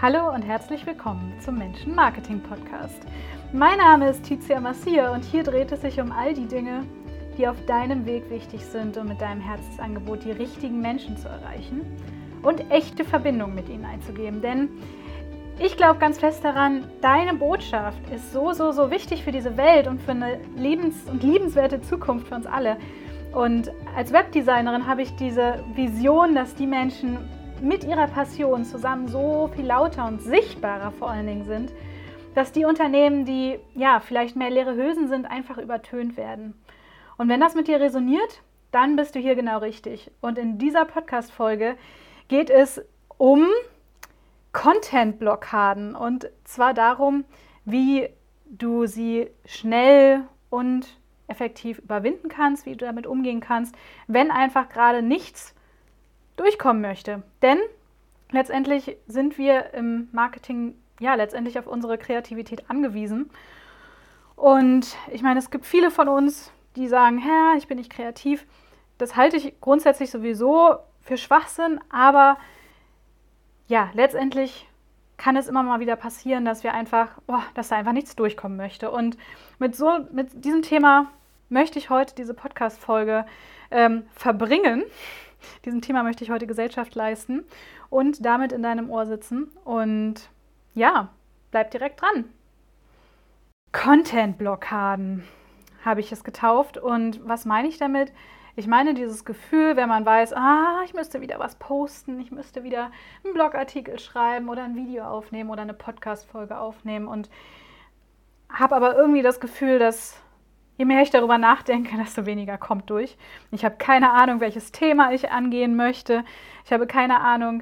Hallo und herzlich willkommen zum Menschen-Marketing-Podcast. Mein Name ist Tizia Massier und hier dreht es sich um all die Dinge, die auf deinem Weg wichtig sind, um mit deinem Herzensangebot die richtigen Menschen zu erreichen und echte Verbindungen mit ihnen einzugehen. Denn ich glaube ganz fest daran, deine Botschaft ist so wichtig für diese Welt und für eine liebenswerte Zukunft für uns alle. Und als Webdesignerin habe ich diese Vision, dass die Menschen mit ihrer Passion zusammen so viel lauter und sichtbarer vor allen Dingen sind, dass die Unternehmen, die vielleicht mehr leere Hülsen sind, einfach übertönt werden. Und wenn das mit dir resoniert, dann bist du hier genau richtig. Und in dieser Podcast-Folge geht es um Content-Blockaden und zwar darum, wie du sie schnell und effektiv überwinden kannst, wie du damit umgehen kannst, wenn einfach gerade nichts durchkommen möchte. Denn letztendlich sind wir im Marketing letztendlich auf unsere Kreativität angewiesen. Und ich meine, es gibt viele von uns, die sagen, ich bin nicht kreativ. Das halte ich grundsätzlich sowieso für Schwachsinn, aber letztendlich kann es immer mal wieder passieren, dass da einfach nichts durchkommen möchte. Und mit diesem Thema möchte ich heute diese Podcast-Folge verbringen. Diesem Thema möchte ich heute Gesellschaft leisten und damit in deinem Ohr sitzen. Und bleib direkt dran. Content-Blockaden habe ich es getauft. Und was meine ich damit? Ich meine dieses Gefühl, wenn man weiß, ich müsste wieder was posten, ich müsste wieder einen Blogartikel schreiben oder ein Video aufnehmen oder eine Podcast-Folge aufnehmen und habe aber irgendwie das Gefühl, dass je mehr ich darüber nachdenke, desto weniger kommt durch. Ich habe keine Ahnung, welches Thema ich angehen möchte. Ich habe keine Ahnung,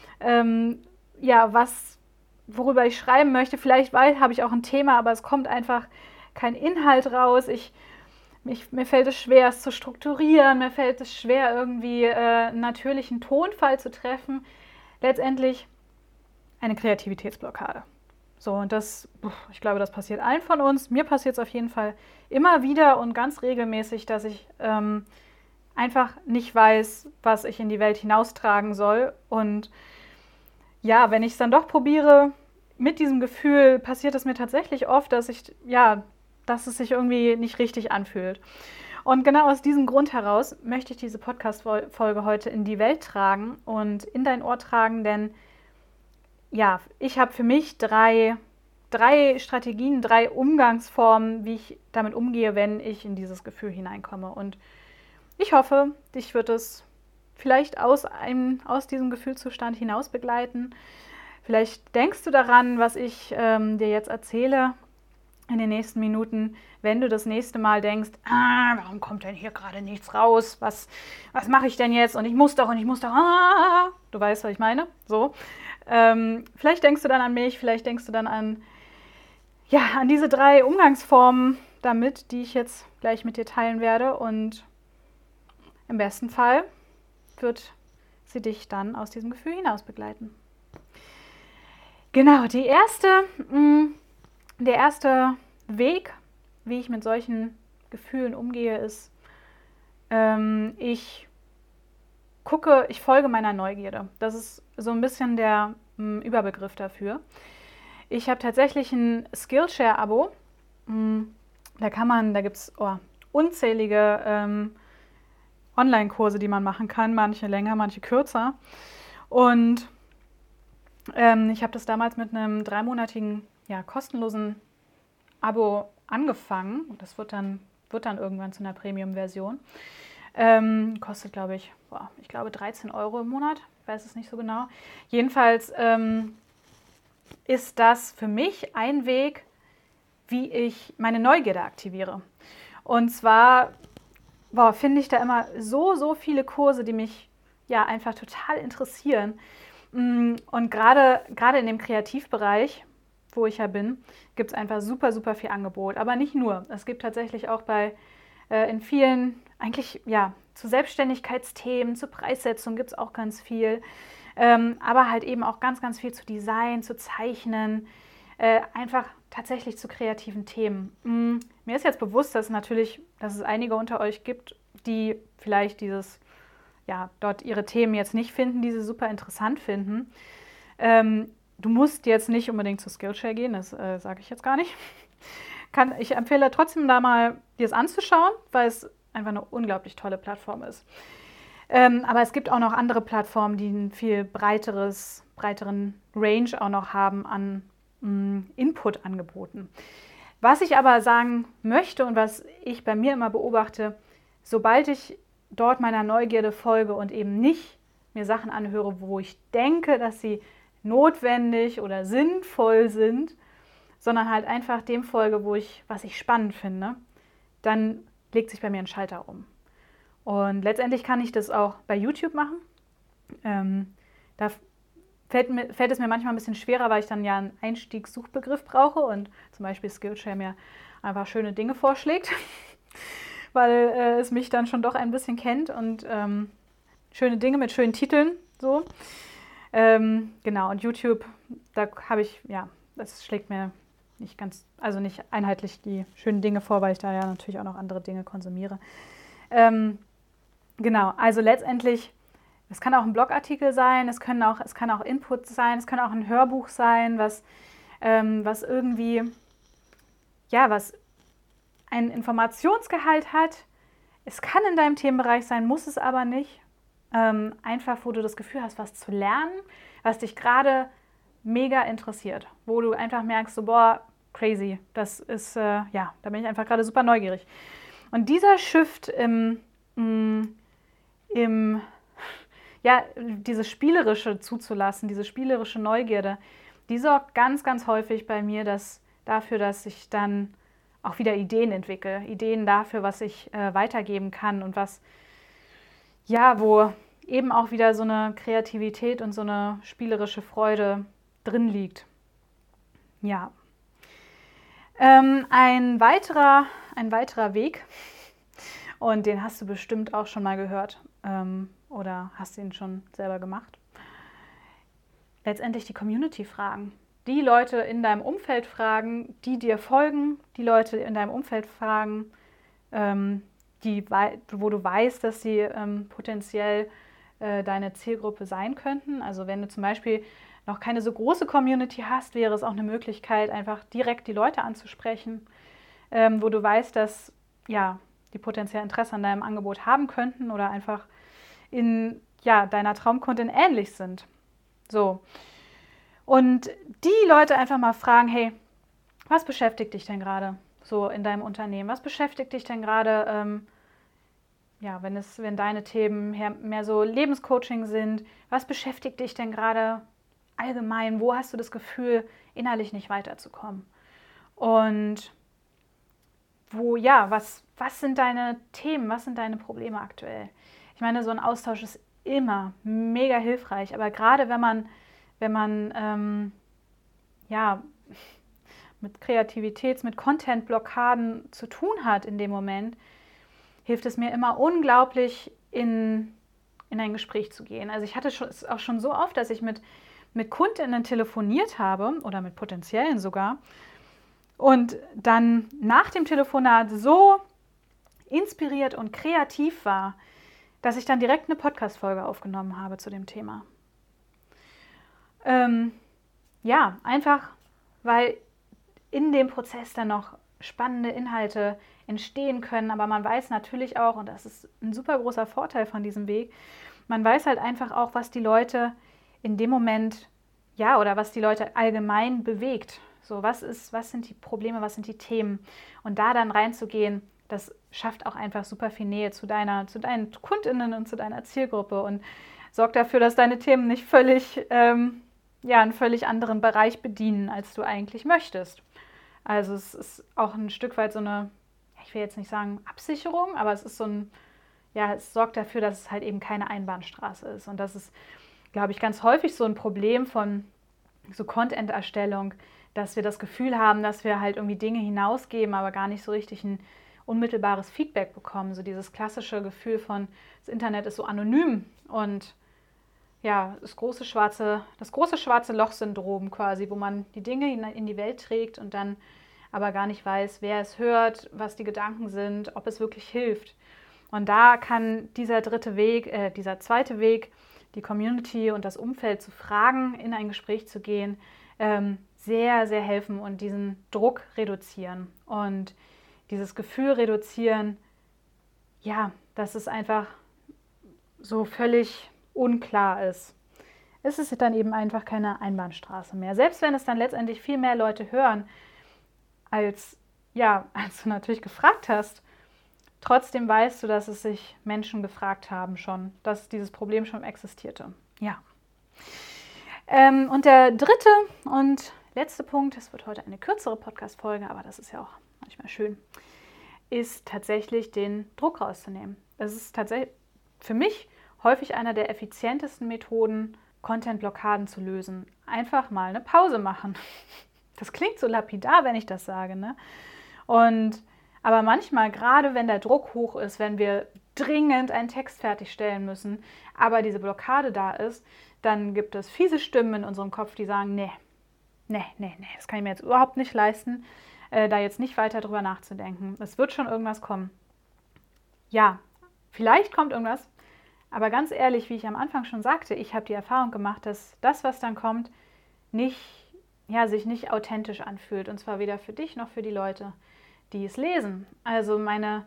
worüber ich schreiben möchte. Vielleicht habe ich auch ein Thema, aber es kommt einfach kein Inhalt raus. Mir fällt es schwer, es zu strukturieren. Mir fällt es schwer, irgendwie einen natürlichen Tonfall zu treffen. Letztendlich eine Kreativitätsblockade. So, und ich glaube, das passiert allen von uns. Mir passiert es auf jeden Fall immer wieder und ganz regelmäßig, dass ich einfach nicht weiß, was ich in die Welt hinaustragen soll. Und wenn ich es dann doch probiere, mit diesem Gefühl passiert es mir tatsächlich oft, dass es sich irgendwie nicht richtig anfühlt. Und genau aus diesem Grund heraus möchte ich diese Podcast-Folge heute in die Welt tragen und in dein Ohr tragen, denn ich habe für mich drei Strategien, 3 Umgangsformen, wie ich damit umgehe, wenn ich in dieses Gefühl hineinkomme. Und ich hoffe, dich wird es vielleicht aus diesem Gefühlszustand hinaus begleiten. Vielleicht denkst du daran, was ich dir jetzt erzähle in den nächsten Minuten, wenn du das nächste Mal denkst, warum kommt denn hier gerade nichts raus? Was mache ich denn jetzt? Und ich muss doch. Du weißt, was ich meine? So. Vielleicht denkst du dann an mich, vielleicht denkst du dann an diese 3 Umgangsformen damit, die ich jetzt gleich mit dir teilen werde. Und im besten Fall wird sie dich dann aus diesem Gefühl hinaus begleiten. Genau, der erste Weg, wie ich mit solchen Gefühlen umgehe, ist, ich folge meiner Neugierde. Das ist so ein bisschen der Überbegriff dafür. Ich habe tatsächlich ein Skillshare-Abo. Da gibt es unzählige Online-Kurse, die man machen kann, manche länger, manche kürzer. Und ich habe das damals mit einem 3-monatigen kostenlosen Abo angefangen. Das wird dann irgendwann zu einer Premium-Version. Kostet, glaube ich 13 € im Monat. Ich weiß es nicht so genau. Jedenfalls ist das für mich ein Weg, wie ich meine Neugierde aktiviere. Und zwar finde ich da immer so viele Kurse, die mich einfach total interessieren. Und gerade in dem Kreativbereich, wo ich bin, gibt es einfach super viel Angebot. Aber nicht nur. Es gibt tatsächlich auch in vielen, eigentlich zu Selbstständigkeitsthemen, zu Preissetzung gibt es auch ganz viel. Aber halt eben auch ganz viel zu Design, zu Zeichnen, einfach tatsächlich zu kreativen Themen. Mir ist jetzt bewusst, dass es einige unter euch gibt, die vielleicht dort ihre Themen jetzt nicht finden, die sie super interessant finden. Du musst jetzt nicht unbedingt zu Skillshare gehen, das sage ich jetzt gar nicht. Ich empfehle trotzdem da mal, dir es anzuschauen, weil es einfach eine unglaublich tolle Plattform ist. Aber es gibt auch noch andere Plattformen, die einen viel breiteren Range auch noch haben an Input-Angeboten. Was ich aber sagen möchte und was ich bei mir immer beobachte, sobald ich dort meiner Neugierde folge und eben nicht mir Sachen anhöre, wo ich denke, dass sie notwendig oder sinnvoll sind, sondern halt einfach dem folge, was ich spannend finde, dann legt sich bei mir ein Schalter um. Und letztendlich kann ich das auch bei YouTube machen. Da fällt es mir manchmal ein bisschen schwerer, weil ich dann ja einen Einstiegssuchbegriff brauche und zum Beispiel Skillshare mir einfach schöne Dinge vorschlägt, weil es mich dann schon doch ein bisschen kennt und schöne Dinge mit schönen Titeln so. Genau, und YouTube, da habe ich, ja, das schlägt mir nicht einheitlich die schönen Dinge vor, weil ich da ja natürlich auch noch andere Dinge konsumiere. Genau, also letztendlich, es kann auch ein Blogartikel sein, es kann auch Input sein, es kann auch ein Hörbuch sein, was irgendwie, ja, was einen Informationsgehalt hat. Es kann in deinem Themenbereich sein, muss es aber nicht. Einfach, wo du das Gefühl hast, was zu lernen, was dich gerade mega interessiert, wo du einfach merkst, so, boah, crazy, das ist, da bin ich einfach gerade super neugierig. Und dieser Shift dieses Spielerische zuzulassen, diese spielerische Neugierde, die sorgt ganz, ganz häufig bei mir dafür, dass ich dann auch wieder Ideen entwickle, Ideen dafür, was ich weitergeben kann und wo eben auch wieder so eine Kreativität und so eine spielerische Freude drin liegt. Ja. Ein weiterer Weg, und den hast du bestimmt auch schon mal gehört oder hast ihn schon selber gemacht. Letztendlich die Community fragen. Die Leute in deinem Umfeld fragen, die dir folgen, die Leute in deinem Umfeld fragen, wo du weißt, dass sie potenziell deine Zielgruppe sein könnten. Also wenn du zum Beispiel noch keine so große Community hast, wäre es auch eine Möglichkeit, einfach direkt die Leute anzusprechen, wo du weißt, dass die potenziell Interesse an deinem Angebot haben könnten oder einfach in deiner Traumkundin ähnlich sind. So. Und die Leute einfach mal fragen, hey, was beschäftigt dich denn gerade so in deinem Unternehmen? Was beschäftigt dich denn gerade, wenn deine Themen mehr so Lebenscoaching sind? Was beschäftigt dich denn gerade allgemein? Wo hast du das Gefühl, innerlich nicht weiterzukommen? Und was sind deine Themen? Was sind deine Probleme aktuell? Ich meine, so ein Austausch ist immer mega hilfreich, aber gerade wenn man mit mit Content-Blockaden zu tun hat in dem Moment, hilft es mir immer unglaublich, in ein Gespräch zu gehen. Also ich hatte es auch schon so oft, dass ich mit KundInnen telefoniert habe oder mit potenziellen sogar und dann nach dem Telefonat so inspiriert und kreativ war, dass ich dann direkt eine Podcast-Folge aufgenommen habe zu dem Thema. Einfach, weil in dem Prozess dann noch spannende Inhalte entstehen können, aber man weiß natürlich auch, und das ist ein super großer Vorteil von diesem Weg, man weiß halt einfach auch, was die Leute in dem Moment, oder was die Leute allgemein bewegt. So, was sind die Probleme, was sind die Themen? Und da dann reinzugehen, das schafft auch einfach super viel Nähe zu deinen KundInnen und zu deiner Zielgruppe und sorgt dafür, dass deine Themen nicht einen völlig anderen Bereich bedienen, als du eigentlich möchtest. Also es ist auch ein Stück weit so eine, ich will jetzt nicht sagen Absicherung, aber es ist es sorgt dafür, dass es halt eben keine Einbahnstraße ist. Und das ist, glaube ich, ganz häufig so ein Problem von so Content-Erstellung, dass wir das Gefühl haben, dass wir halt irgendwie Dinge hinausgeben, aber gar nicht so richtig ein unmittelbares Feedback bekommen. So dieses klassische Gefühl von, das Internet ist so anonym und das große schwarze Loch-Syndrom quasi, wo man die Dinge in die Welt trägt und dann aber gar nicht weiß, wer es hört, was die Gedanken sind, ob es wirklich hilft. Und da kann dieser zweite Weg, die Community und das Umfeld zu fragen, in ein Gespräch zu gehen, sehr, sehr helfen und diesen Druck reduzieren und dieses Gefühl reduzieren, ja, dass es einfach so völlig unklar ist. Es ist dann eben einfach keine Einbahnstraße mehr. Selbst wenn es dann letztendlich viel mehr Leute hören, als du natürlich gefragt hast, trotzdem weißt du, dass es sich Menschen gefragt haben schon, dass dieses Problem schon existierte. Ja. Und der dritte und letzte Punkt, es wird heute eine kürzere Podcast-Folge, aber das ist ja auch manchmal schön, ist tatsächlich den Druck rauszunehmen. Das ist tatsächlich für mich häufig einer der effizientesten Methoden, Content-Blockaden zu lösen. Einfach mal eine Pause machen. Das klingt so lapidar, wenn ich das sage, ne? Aber manchmal, gerade wenn der Druck hoch ist, wenn wir dringend einen Text fertigstellen müssen, aber diese Blockade da ist, dann gibt es fiese Stimmen in unserem Kopf, die sagen, nee, das kann ich mir jetzt überhaupt nicht leisten, da jetzt nicht weiter drüber nachzudenken. Es wird schon irgendwas kommen. Ja, vielleicht kommt irgendwas, aber ganz ehrlich, wie ich am Anfang schon sagte, ich habe die Erfahrung gemacht, dass das, was dann kommt, sich nicht authentisch anfühlt. Und zwar weder für dich noch für die Leute, die es lesen. Also meine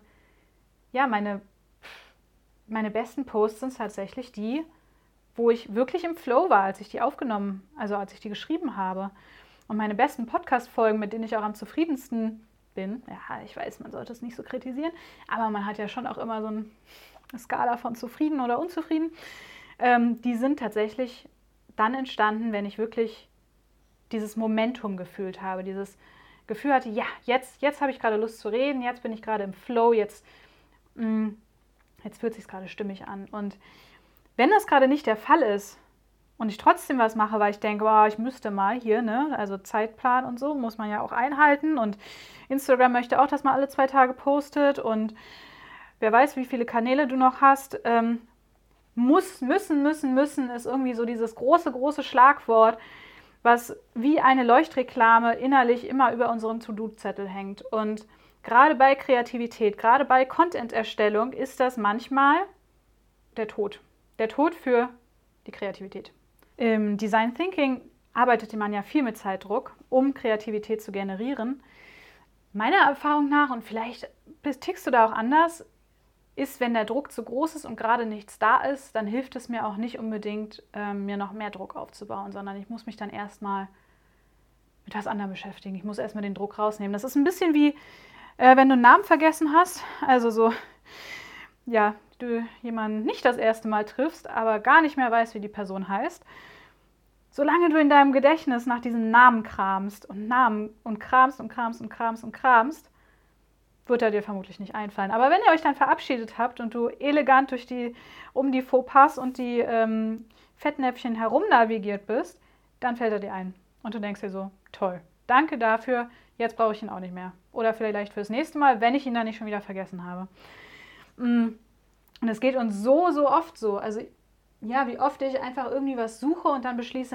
besten Posts sind tatsächlich die, wo ich wirklich im Flow war, als ich die geschrieben habe. Und meine besten Podcast-Folgen, mit denen ich auch am zufriedensten bin, ja, ich weiß, man sollte es nicht so kritisieren, aber man hat ja schon auch immer so eine Skala von zufrieden oder unzufrieden. Die sind tatsächlich dann entstanden, wenn ich wirklich dieses Momentum gefühlt habe, dieses Gefühl hatte, ja, jetzt habe ich gerade Lust zu reden, jetzt bin ich gerade im Flow, jetzt fühlt es sich gerade stimmig an. Und wenn das gerade nicht der Fall ist und ich trotzdem was mache, weil ich denke, ich müsste mal hier, ne, also Zeitplan und so muss man ja auch einhalten und Instagram möchte auch, dass man alle 2 Tage postet und wer weiß, wie viele Kanäle du noch hast. Müssen ist irgendwie so dieses große Schlagwort, was wie eine Leuchtreklame innerlich immer über unseren To-Do-Zettel hängt. Und gerade bei Kreativität, gerade bei Content-Erstellung ist das manchmal der Tod. Der Tod für die Kreativität. Im Design Thinking arbeitete man ja viel mit Zeitdruck, um Kreativität zu generieren. Meiner Erfahrung nach, und vielleicht tickst du da auch anders, ist, wenn der Druck zu groß ist und gerade nichts da ist, dann hilft es mir auch nicht unbedingt, mir noch mehr Druck aufzubauen, sondern ich muss mich dann erstmal mit was anderem beschäftigen. Ich muss erstmal den Druck rausnehmen. Das ist ein bisschen wie, wenn du einen Namen vergessen hast, also so, ja, du jemanden nicht das erste Mal triffst, aber gar nicht mehr weißt, wie die Person heißt. Solange du in deinem Gedächtnis nach diesem Namen kramst, wird er dir vermutlich nicht einfallen. Aber wenn ihr euch dann verabschiedet habt und du elegant um die Fauxpas und die Fettnäpfchen herum navigiert bist, dann fällt er dir ein. Und du denkst dir so, toll, danke dafür, jetzt brauche ich ihn auch nicht mehr. Oder vielleicht fürs nächste Mal, wenn ich ihn dann nicht schon wieder vergessen habe. Und es geht uns so oft so. Also ja, wie oft ich einfach irgendwie was suche und dann beschließe,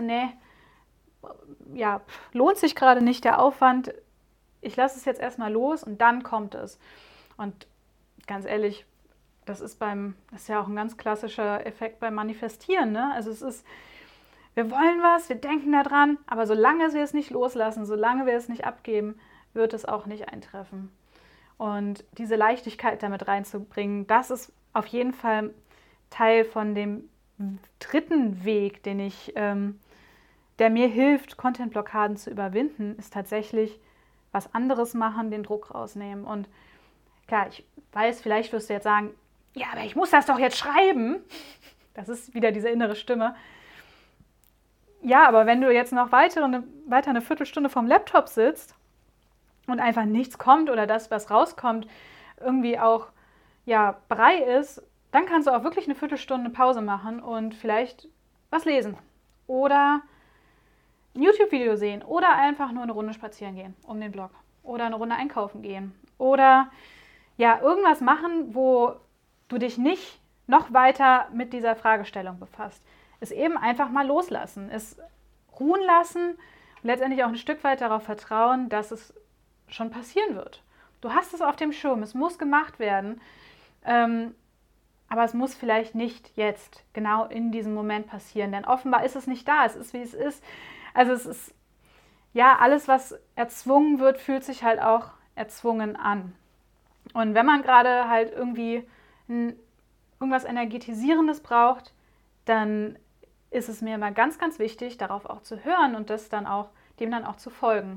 lohnt sich gerade nicht der Aufwand, ich lasse es jetzt erstmal los und dann kommt es. Und ganz ehrlich, das ist ja auch ein ganz klassischer Effekt beim Manifestieren, ne? Also wir wollen was, wir denken daran, aber solange wir es nicht loslassen, solange wir es nicht abgeben, wird es auch nicht eintreffen. Und diese Leichtigkeit damit reinzubringen, das ist auf jeden Fall Teil von dem dritten Weg, der mir hilft, Content-Blockaden zu überwinden, ist tatsächlich was anderes machen, den Druck rausnehmen. Und klar, ich weiß, vielleicht wirst du jetzt sagen, ja, aber ich muss das doch jetzt schreiben. Das ist wieder diese innere Stimme. Ja, aber wenn du jetzt noch weiter eine Viertelstunde vorm Laptop sitzt und einfach nichts kommt oder das, was rauskommt, irgendwie auch Brei ist, dann kannst du auch wirklich eine Viertelstunde Pause machen und vielleicht was lesen oder ein YouTube-Video sehen oder einfach nur eine Runde spazieren gehen um den Block oder eine Runde einkaufen gehen oder irgendwas machen, wo du dich nicht noch weiter mit dieser Fragestellung befasst. Es eben einfach mal loslassen, es ruhen lassen und letztendlich auch ein Stück weit darauf vertrauen, dass es schon passieren wird. Du hast es auf dem Schirm, es muss gemacht werden. aber es muss vielleicht nicht jetzt genau in diesem Moment passieren, denn offenbar ist es nicht da, es ist, wie es ist. Also es ist, ja, alles, was erzwungen wird, fühlt sich halt auch erzwungen an. Und wenn man gerade halt irgendwie irgendwas Energetisierendes braucht, dann ist es mir immer ganz, ganz wichtig, darauf auch zu hören und dem dann auch zu folgen.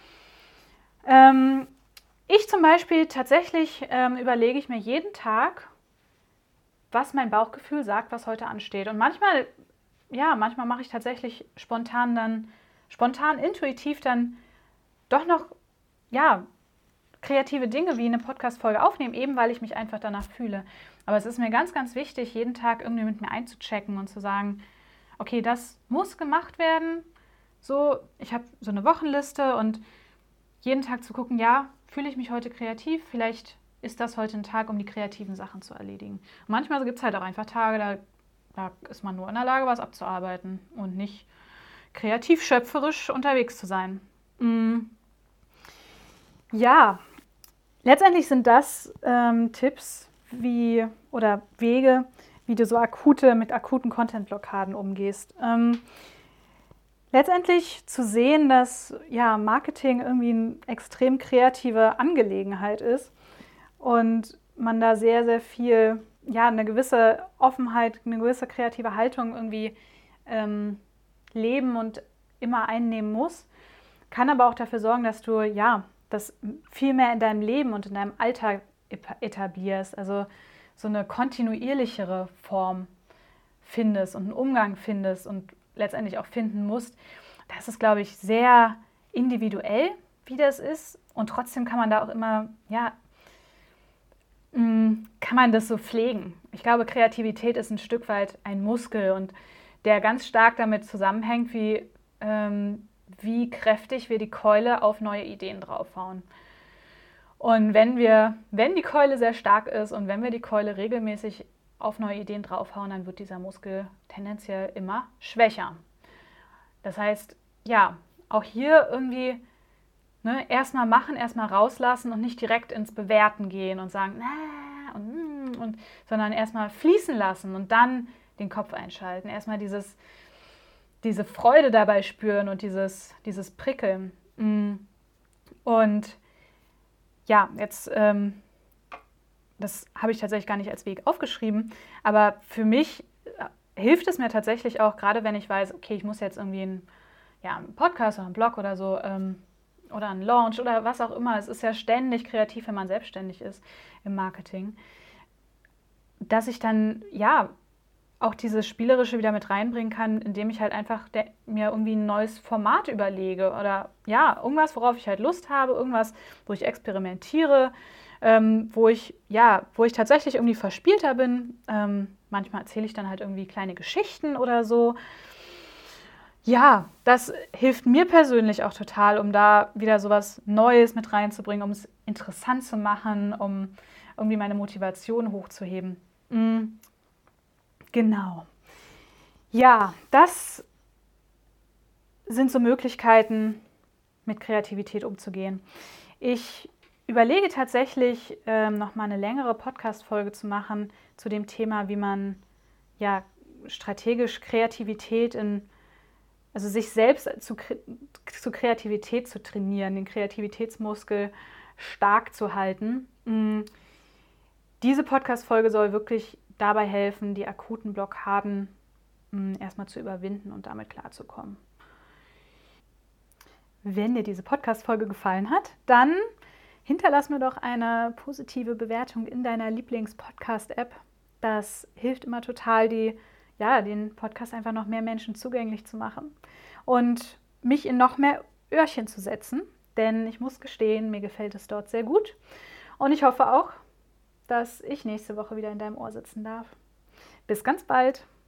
Ich zum Beispiel tatsächlich überlege ich mir jeden Tag, was mein Bauchgefühl sagt, was heute ansteht. Und manchmal mache ich tatsächlich spontan, intuitiv dann doch noch, kreative Dinge wie eine Podcast-Folge aufnehmen, eben weil ich mich einfach danach fühle. Aber es ist mir ganz, ganz wichtig, jeden Tag irgendwie mit mir einzuchecken und zu sagen, okay, das muss gemacht werden. So, ich habe so eine Wochenliste und jeden Tag zu gucken, ja, fühle ich mich heute kreativ? Vielleicht ist das heute ein Tag, um die kreativen Sachen zu erledigen. Und manchmal gibt es halt auch einfach Tage, da ist man nur in der Lage, was abzuarbeiten und nicht kreativ schöpferisch unterwegs zu sein. Ja, letztendlich sind das Tipps oder Wege, wie du so mit akuten Content-Blockaden umgehst. Letztendlich zu sehen, dass Marketing irgendwie eine extrem kreative Angelegenheit ist und man da sehr, sehr viel, eine gewisse Offenheit, eine gewisse kreative Haltung irgendwie leben und immer einnehmen muss, kann aber auch dafür sorgen, dass du das viel mehr in deinem Leben und in deinem Alltag etablierst, also so eine kontinuierlichere Form findest und einen Umgang findest und letztendlich auch finden musst. Das ist, glaube ich, sehr individuell, wie das ist, und trotzdem kann man da auch immer, kann man das so pflegen. Ich glaube, Kreativität ist ein Stück weit ein Muskel und der ganz stark damit zusammenhängt, wie kräftig wir die Keule auf neue Ideen draufhauen. Und wenn die Keule sehr stark ist und wenn wir die Keule regelmäßig auf neue Ideen draufhauen, dann wird dieser Muskel tendenziell immer schwächer. Das heißt, auch hier irgendwie erstmal machen, erstmal rauslassen und nicht direkt ins Bewerten gehen und sagen, sondern erstmal fließen lassen und dann den Kopf einschalten. Erstmal diese Freude dabei spüren und dieses Prickeln. Und jetzt, das habe ich tatsächlich gar nicht als Weg aufgeschrieben, aber für mich hilft es mir tatsächlich auch, gerade wenn ich weiß, okay, ich muss jetzt irgendwie einen Podcast oder einen Blog oder so oder einen Launch oder was auch immer, es ist ja ständig kreativ, wenn man selbstständig ist im Marketing, dass ich dann auch dieses Spielerische wieder mit reinbringen kann, indem ich halt einfach mir irgendwie ein neues Format überlege oder irgendwas, worauf ich halt Lust habe, irgendwas, wo ich experimentiere, wo ich tatsächlich irgendwie verspielter bin. Manchmal erzähle ich dann halt irgendwie kleine Geschichten oder so. Ja, das hilft mir persönlich auch total, um da wieder sowas Neues mit reinzubringen, um es interessant zu machen, um irgendwie meine Motivation hochzuheben. Genau. Ja, das sind so Möglichkeiten, mit Kreativität umzugehen. Ich überlege tatsächlich, nochmal eine längere Podcast-Folge zu machen zu dem Thema, wie man strategisch Kreativität also sich selbst zu Kreativität zu trainieren, den Kreativitätsmuskel stark zu halten. Diese Podcast-Folge soll wirklich dabei helfen, die akuten Blockaden erstmal zu überwinden und damit klarzukommen. Wenn dir diese Podcast-Folge gefallen hat, dann hinterlass mir doch eine positive Bewertung in deiner Lieblings-Podcast-App. Das hilft immer total, den Podcast einfach noch mehr Menschen zugänglich zu machen und mich in noch mehr Öhrchen zu setzen, denn ich muss gestehen, mir gefällt es dort sehr gut und ich hoffe auch, dass ich nächste Woche wieder in deinem Ohr sitzen darf. Bis ganz bald!